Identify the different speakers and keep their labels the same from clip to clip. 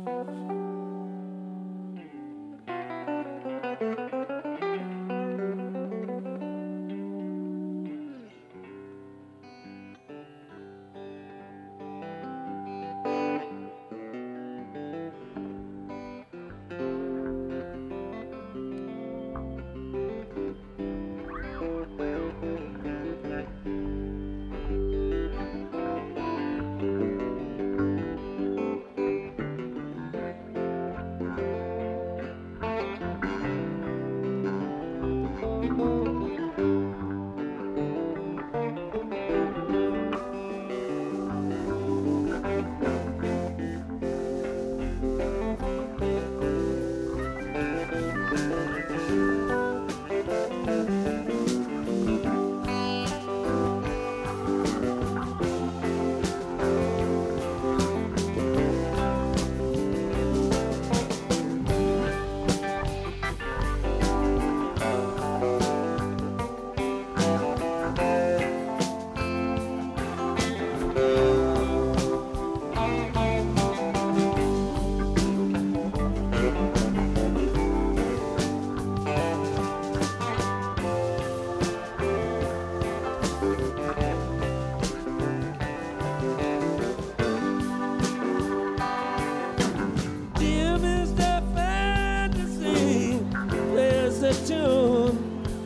Speaker 1: Dim is the fantasy, plays the tune,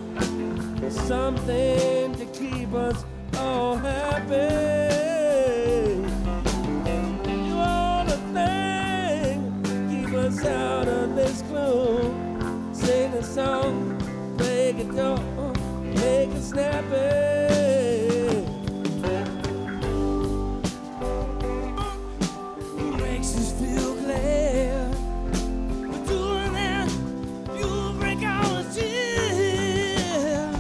Speaker 1: something to keep us all happy. You all the thing, keep us out of this gloom. Sing a song, play guitar, make it snappy. Makes us feel glad. But doing that, you'll break our tears.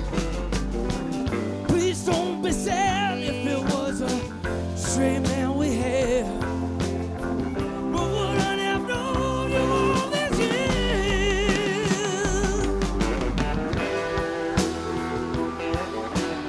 Speaker 1: Please don't be sad if it was a straight man we had. But would I have known you all this year?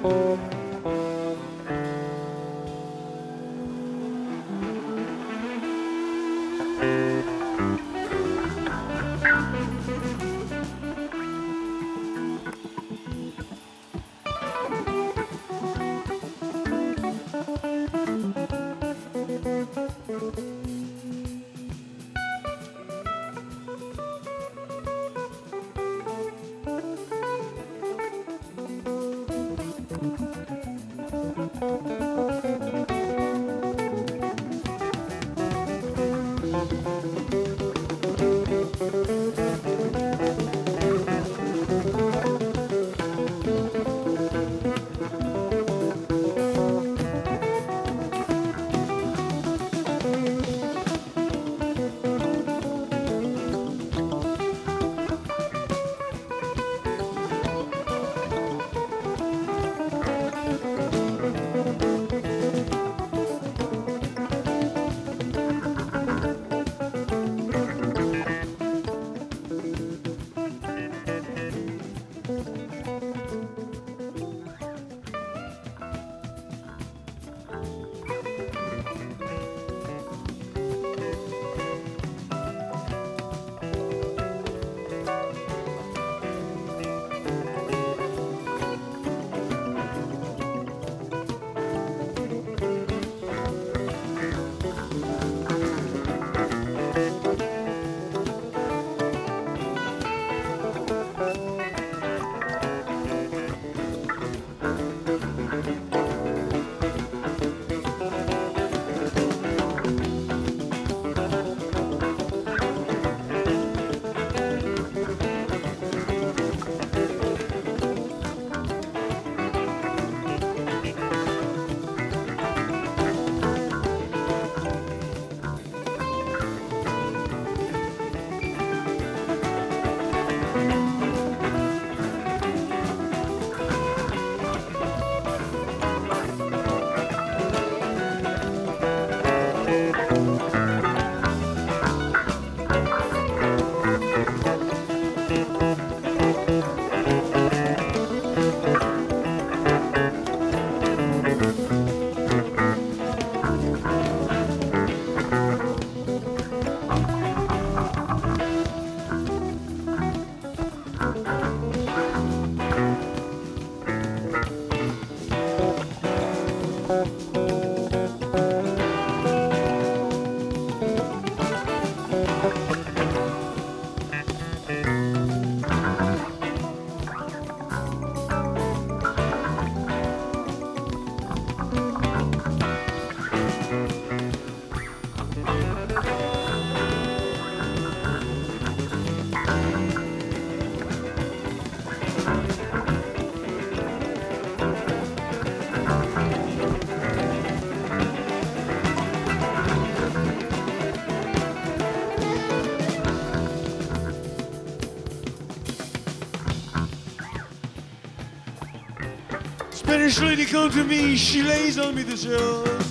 Speaker 2: Spanish lady come to me, she lays on me the shells.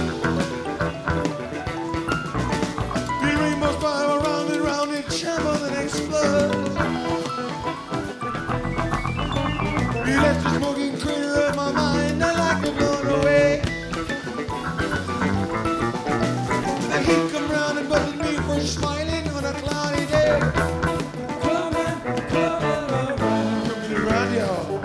Speaker 2: The rainbows fly around and round and tremble and explode. You left the smoking crater of my mind, I like to blow away. The heat come round and buzzed me for smiling on a cloudy day. Coming around, y'all.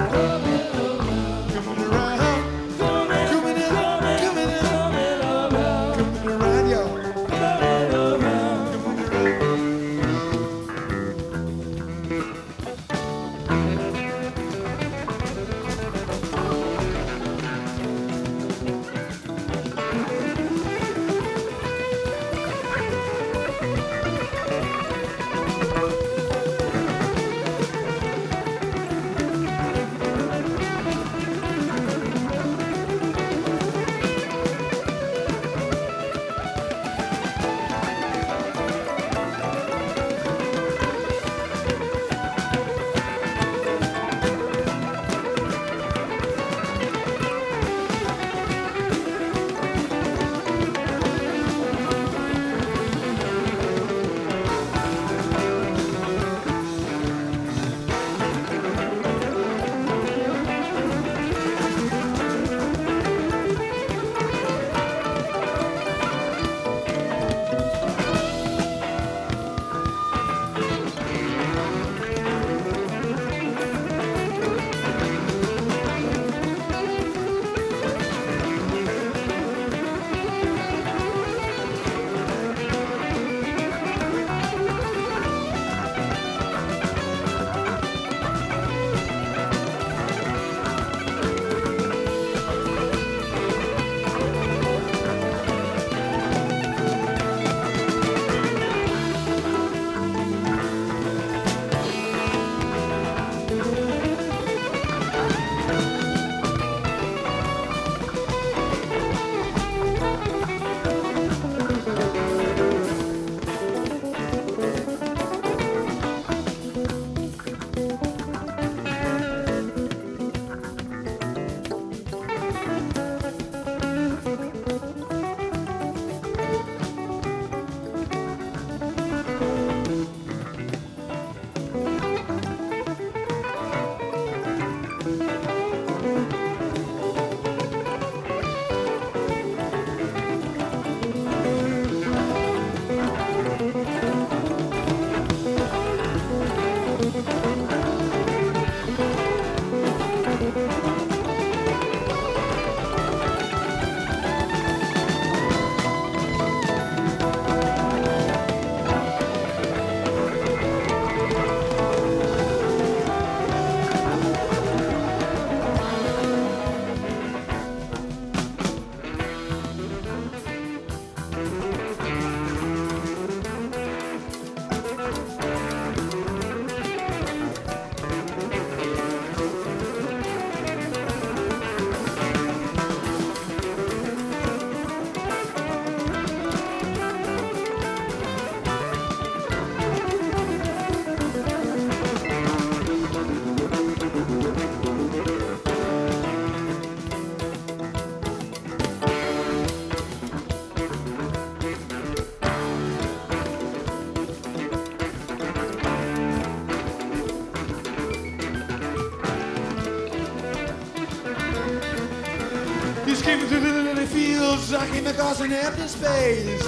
Speaker 2: skimming through the lily fields, I came across an empty space.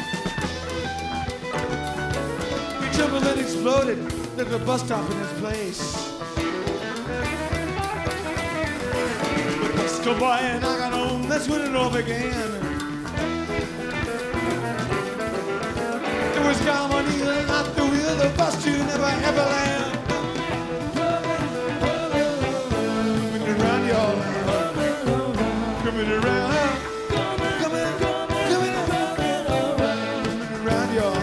Speaker 2: We jumbled and exploded, left a bus stop in its place. The bus go by and I got home, that's when it all began. It was Galmoney, not the wheel, the bus to never ever land. Coming around y'all, coming around, coming around y'all.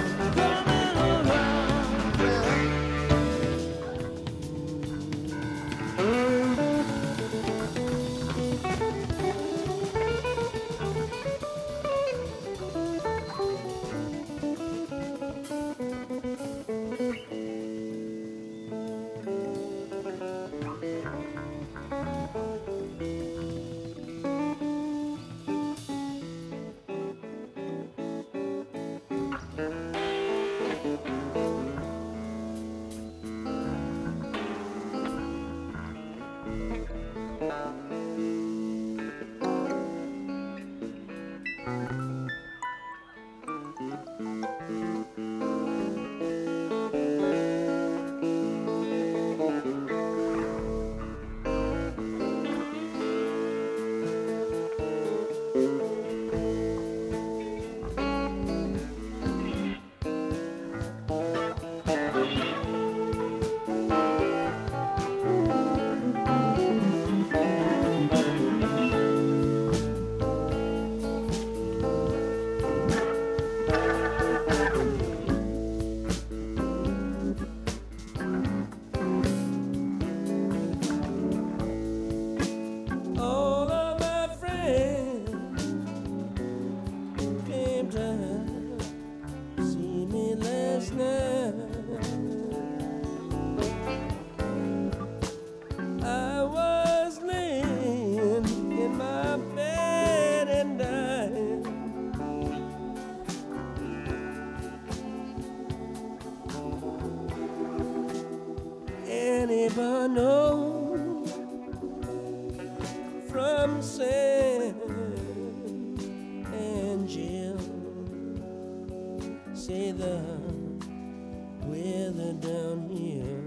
Speaker 2: Never know from San Angel, say the weather down here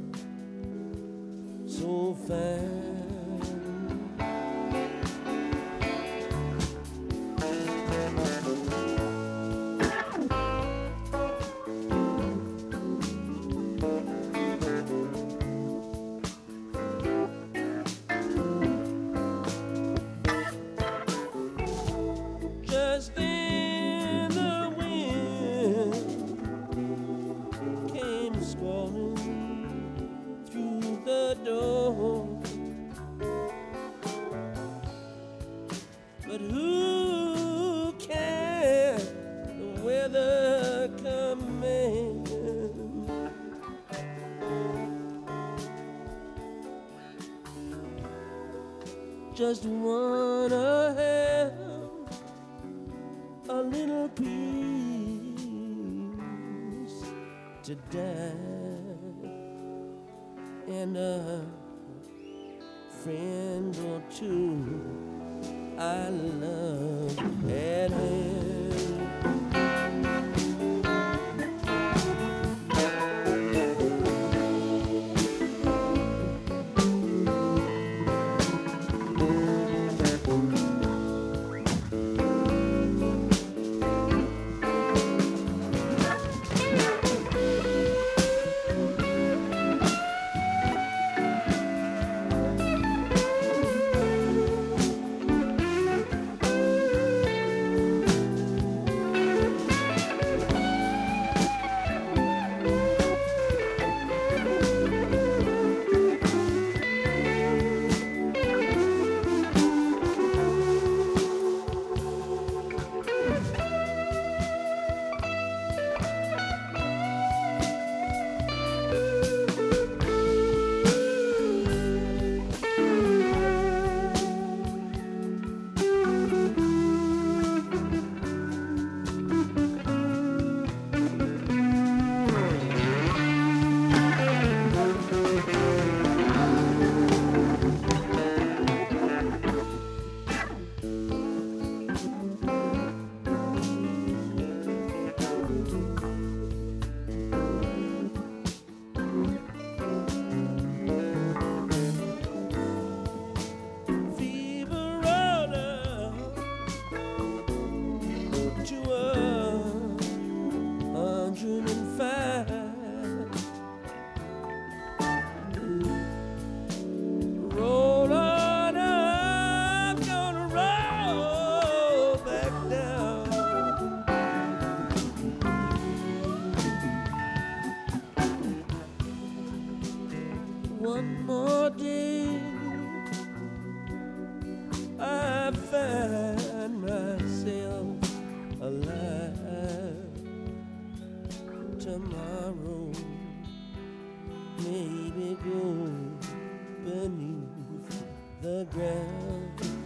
Speaker 2: so fine. But who can the weather command? Just wanna have a little peace to die and a friend or two I love at hand.
Speaker 1: more day I find myself alive. Tomorrow maybe go beneath the ground.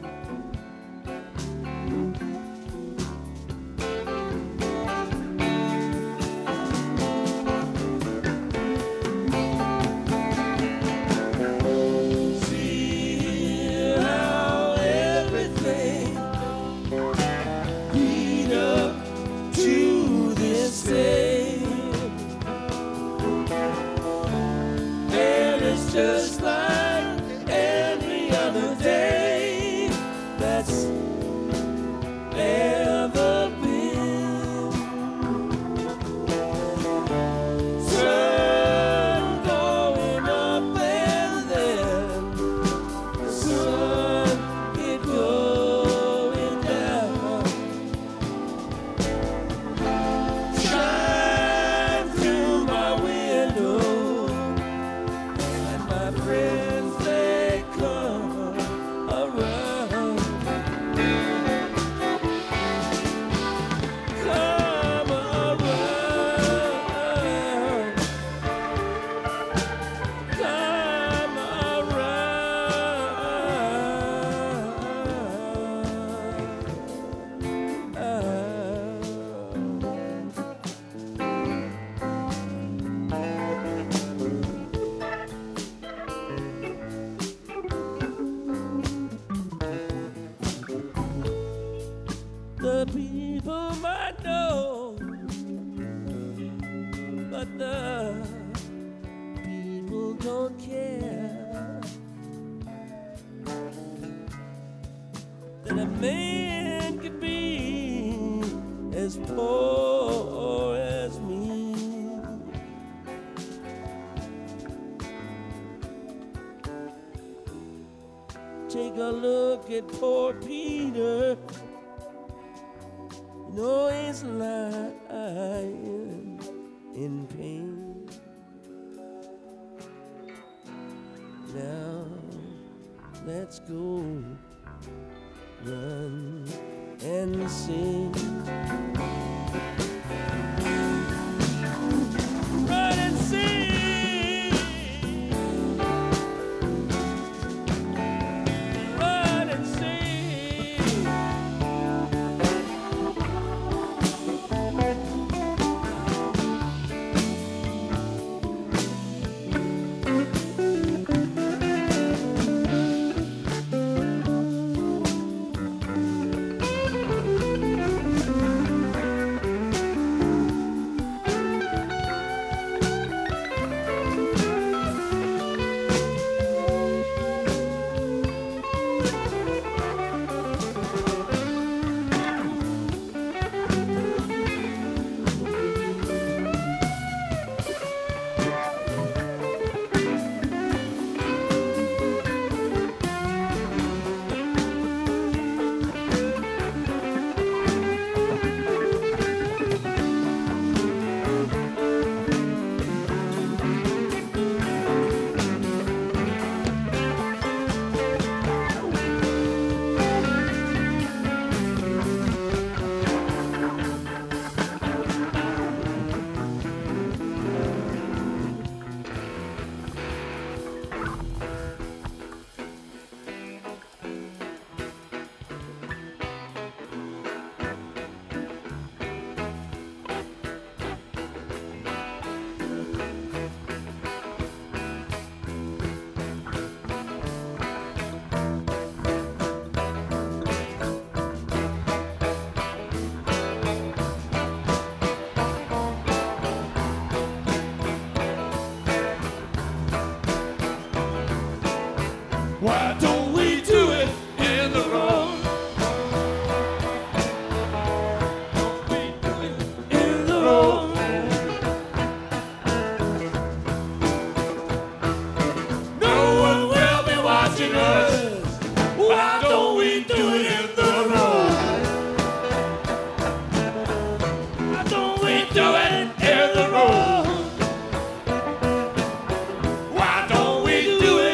Speaker 1: Just like every other day that's ever been. Sun going up and then the sun it going down. Shine through my window. My friends, they come around. Come around. Come the people might know, but the people don't care that a man could be as poor as me. Take a look at poor Peter. No, he's lying in pain. Now let's go run and sing. Run and sing. Run and sing.
Speaker 2: Why don't we do it in the road? Don't we do it in the road? No one will be watching us. Why don't we do it in the road? Why don't we do it in the road? Why don't we do it?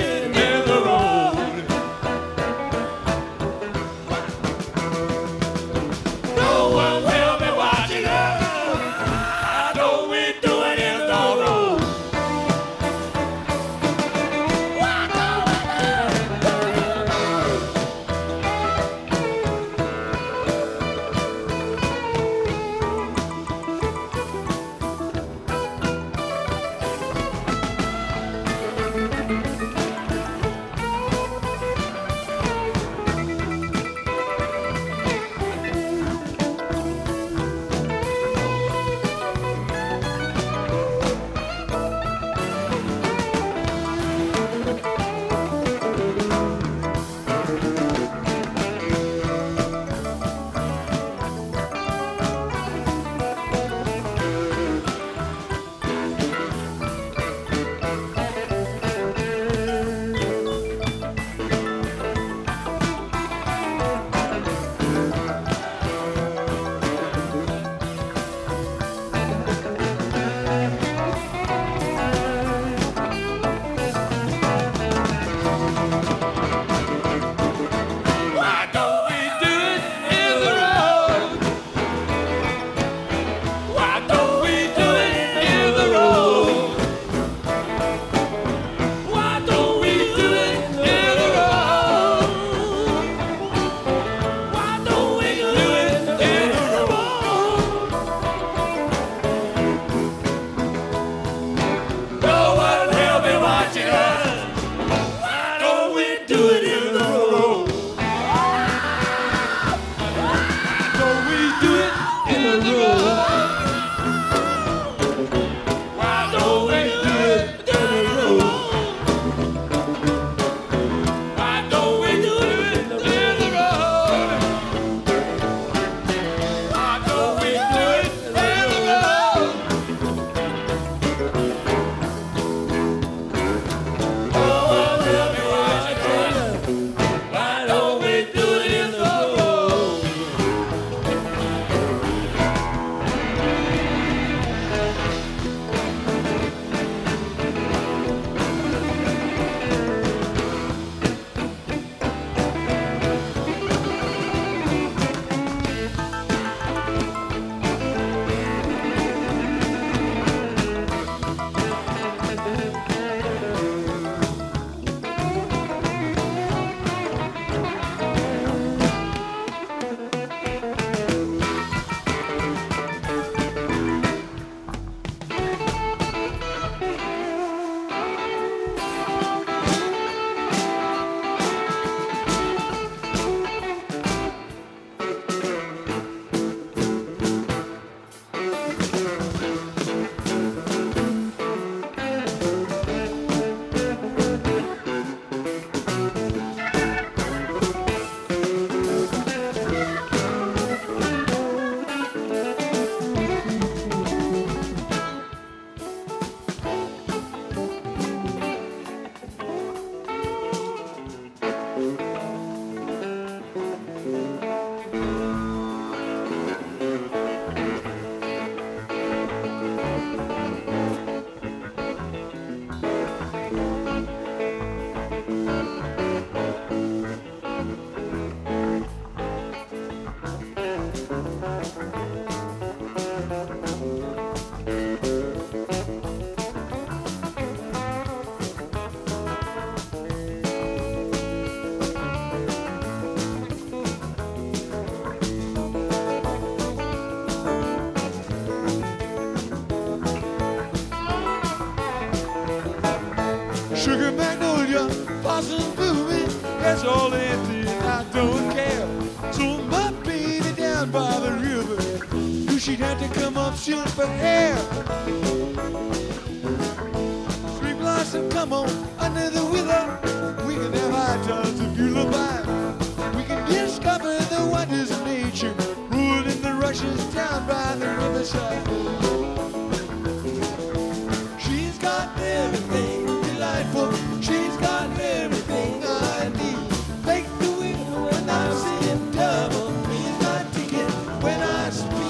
Speaker 3: had to come up shooting for air. Sweet blossom, come on, under the willow. We can have high times if you lullaby. We can discover the wonders of nature, ruled in the rushes down by the riverside. She's got everything delightful. She's got everything I need. Make the wind when I'm singing double. Please my ticket when I speak.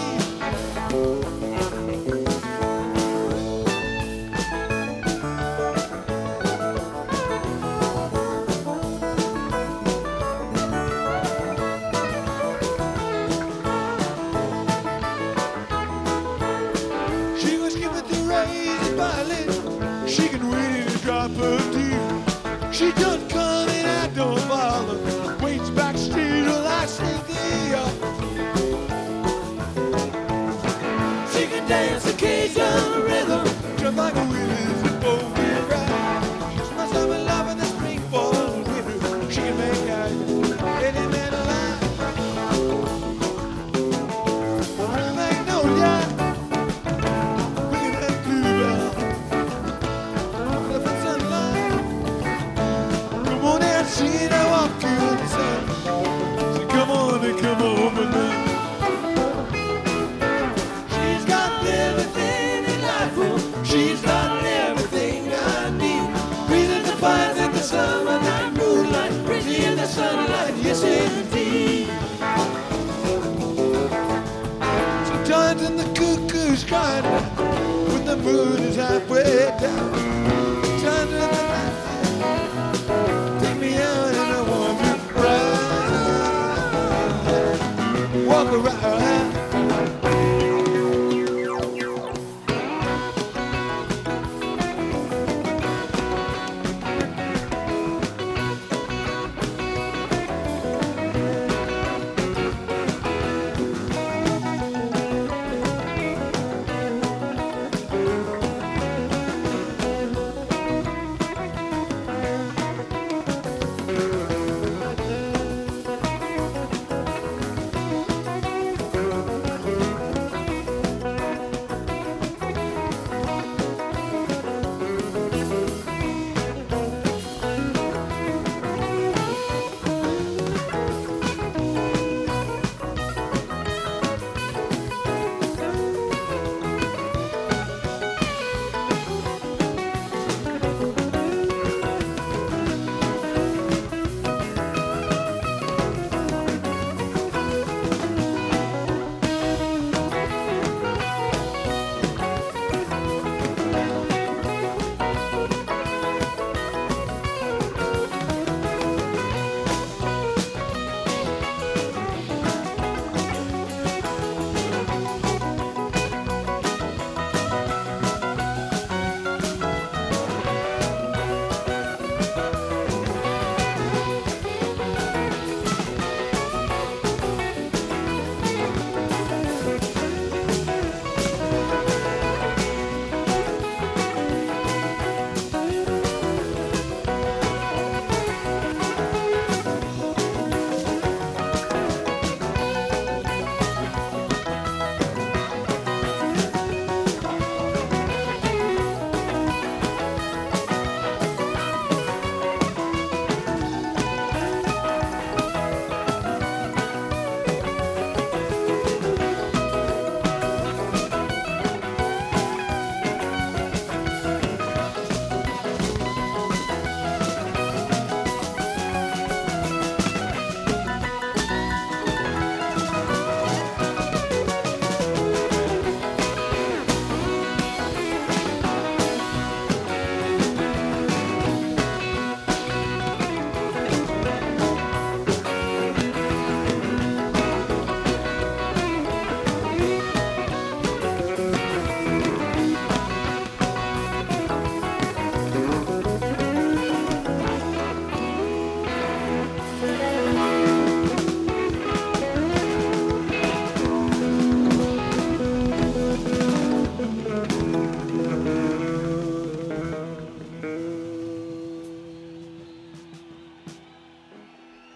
Speaker 3: She was given the raised violin. She can win in a drop of tea. She don't come and I don't bother. Waits backstage while I sing the She can dance a Cajun rhythm, jump like a willies and four-wheel ride. She's my summer love in the spring, fall, and winter. She can make any man alive. Magnolia, we can have bluebell, up in sunlight. Come on and see I walk you in the sun. So come on and come home with me. She's got everything delightful. She's got everything I need. Breathing the pines in the summer night moonlight, pretty in the sunlight, yes indeed. Sometimes in the cuckoo's crying when the moon is halfway down. Sometimes in the night, take me out and I want to ride. Walk around.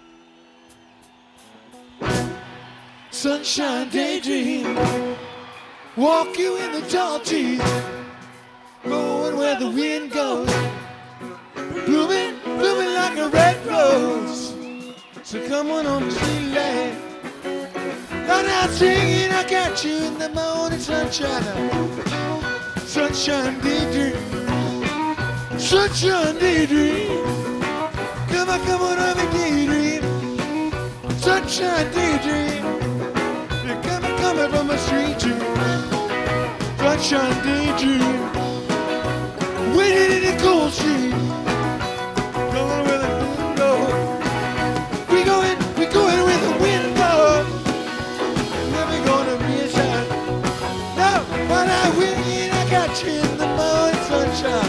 Speaker 3: Sunshine daydream, walk you in the tall trees, going where the wind goes, blooming, blooming like a red rose. So come on home, sweet lad. I'm out singing, I got you in the morning sunshine. Sunshine daydream, sunshine daydream. Come on, have a daydream. Sunshine daydream. You're coming from a street dream. Sunshine daydream. Waiting in the cold street. Going where the wind goes. We going where the wind goes. Never gonna be inside. No, but I win it. I got you in the morning sunshine.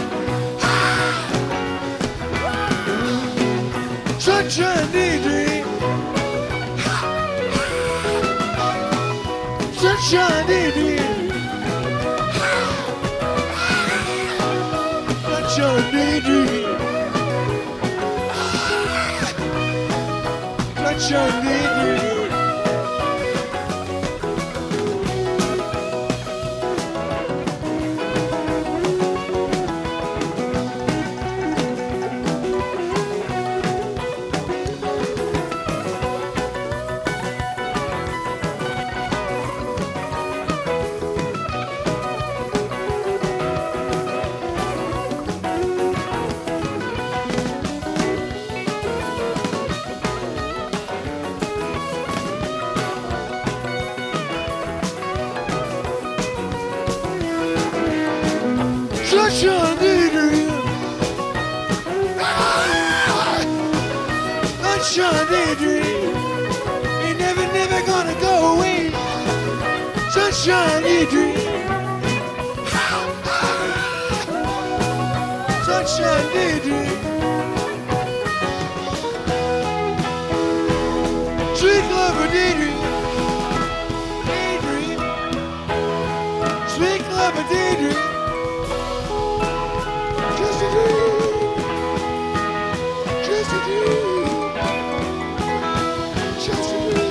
Speaker 3: Sunshine daydream. Sunshine daydream. Sunshine daydream. Sunshine daydream. Sunshine daydream. Sunshine daydream. Ain't never gonna go away. Sunshine daydream. Sunshine daydream. Sweet lover daydream. Daydream. Sweet lover daydream. Just a dream, just a dream, just a dream.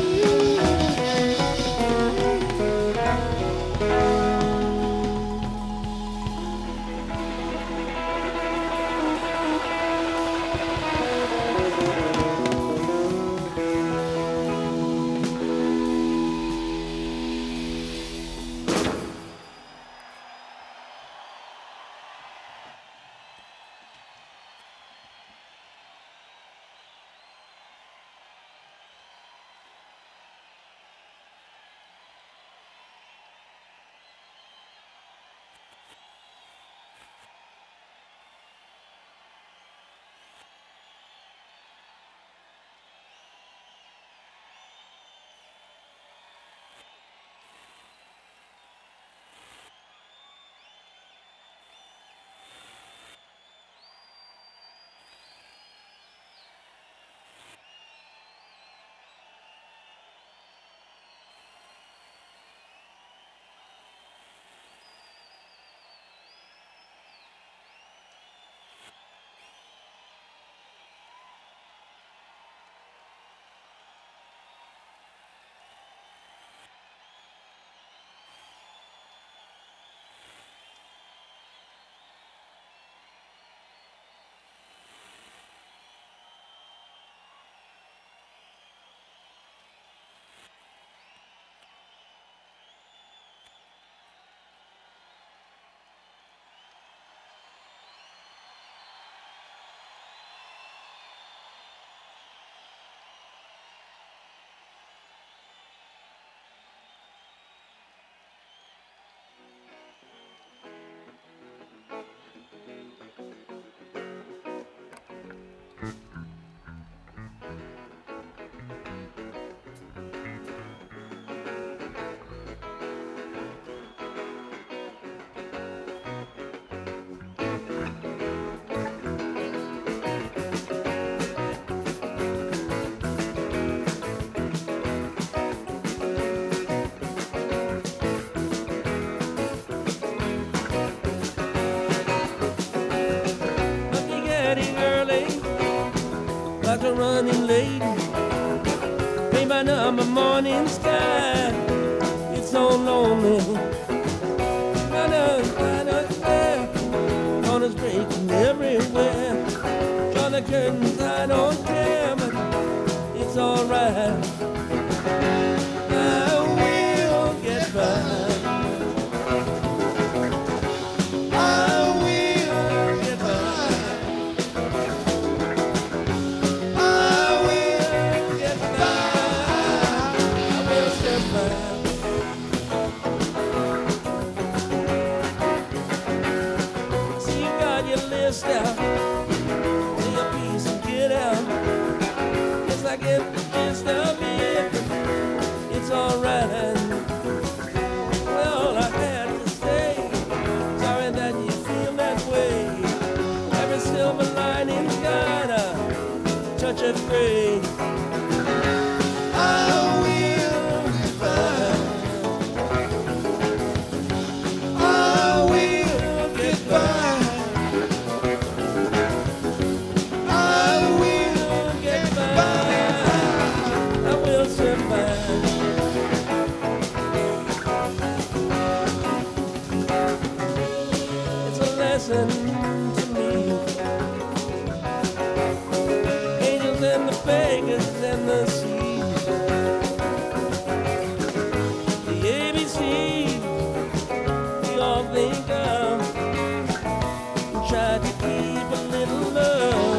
Speaker 1: Running late, paint by number morning sky. It's so lonely swear. Draw the curtains, I don't care, but it's alright. I will get by. Out, say your piece and get out. Yes, I get the gist of it. It's alright. Well, I had to say, sorry that you feel that way. Every silver lining's got a touch of gray. I will be fine. I will get by. Listen to me. Angels and the beggars and the sea. The ABC we all think of. And try to keep a little love.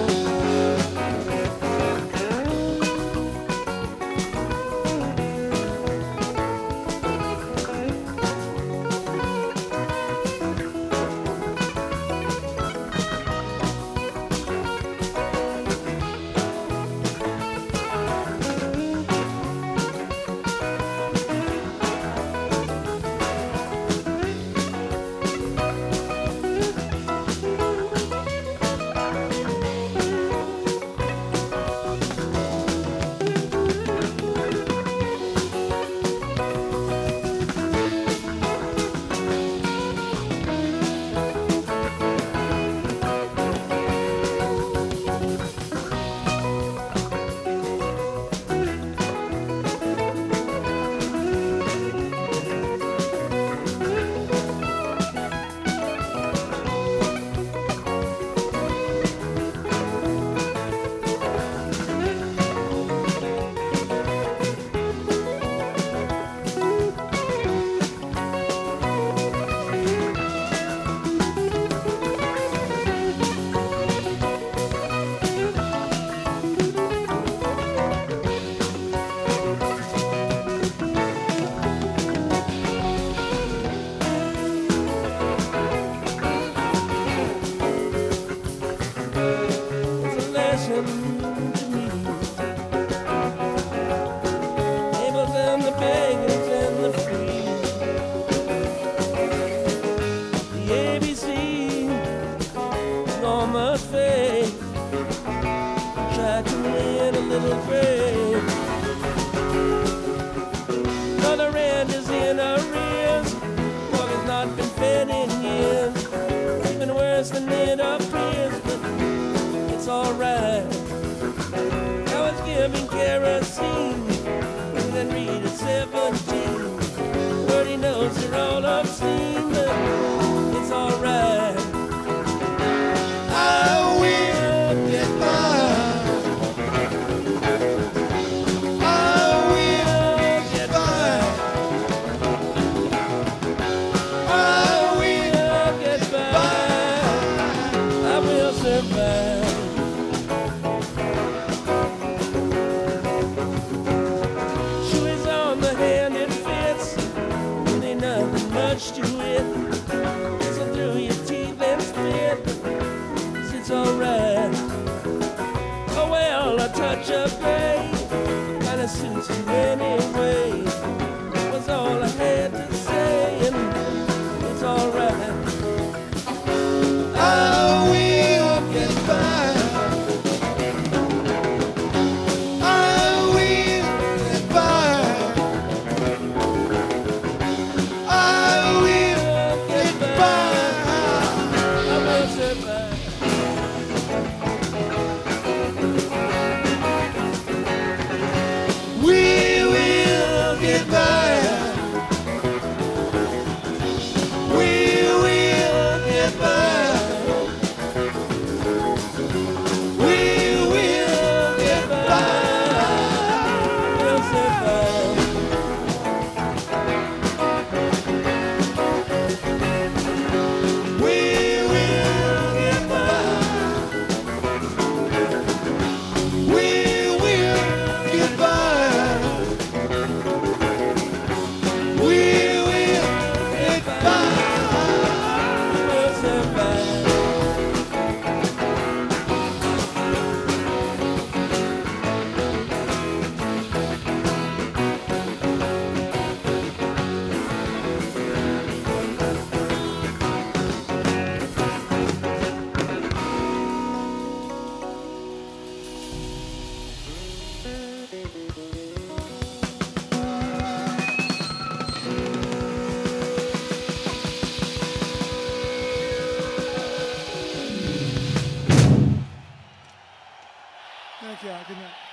Speaker 3: Thank you. Good night.